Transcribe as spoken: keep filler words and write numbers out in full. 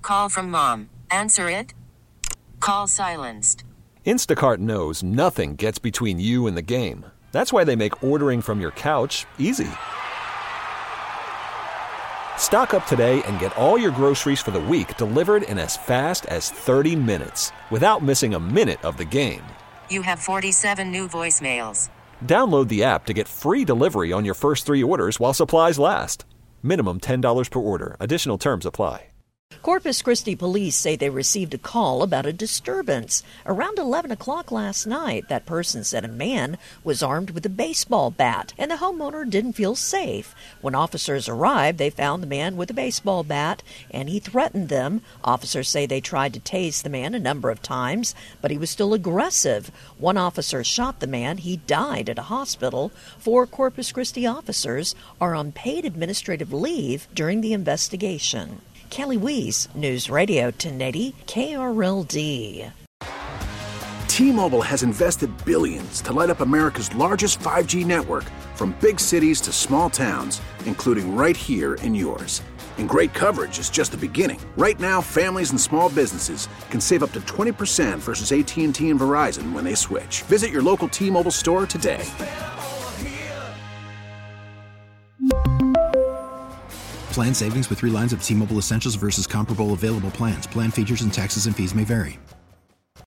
call from mom. Answer it. Call silenced. Instacart knows nothing gets between you and the game. That's why they make ordering from your couch easy. Stock up today and get all your groceries for the week delivered in as fast as thirty minutes without missing a minute of the game. You have forty-seven new voicemails. Download the app to get free delivery on your first three orders while supplies last. Minimum ten dollars per order. Additional terms apply. Corpus Christi police say they received a call about a disturbance. Around eleven o'clock last night, that person said a man was armed with a baseball bat, and the homeowner didn't feel safe. When officers arrived, they found the man with a baseball bat, and he threatened them. Officers say they tried to tase the man a number of times, but he was still aggressive. One officer shot the man. He died at a hospital. Four Corpus Christi officers are on paid administrative leave during the investigation. Kelly Weiss, News Radio ten eighty K R L D. T-Mobile has invested billions to light up America's largest five G network, from big cities to small towns, including right here in yours. And great coverage is just the beginning. Right now, families and small businesses can save up to twenty percent versus A T and T and Verizon when they switch. Visit your local T-Mobile store today. Plan savings with three lines of T-Mobile Essentials versus comparable available plans. Plan features and taxes and fees may vary.